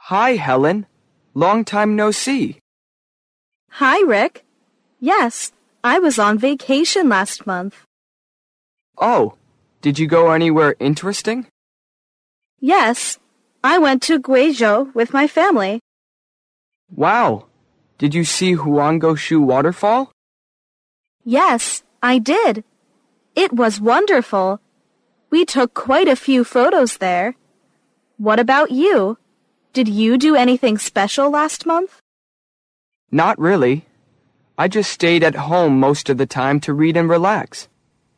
Hi, Helen. Long time no see. Hi, Rick. Yes, I was on vacation last month. Oh, did you go anywhere interesting? Yes, I went to Guizhou with my family. Wow. Did you see Huangoshu Waterfall? Yes, I did. It was wonderful. We took quite a few photos there. What about you? Did you do anything special last month? Not really. I just stayed at home most of the time to read and relax.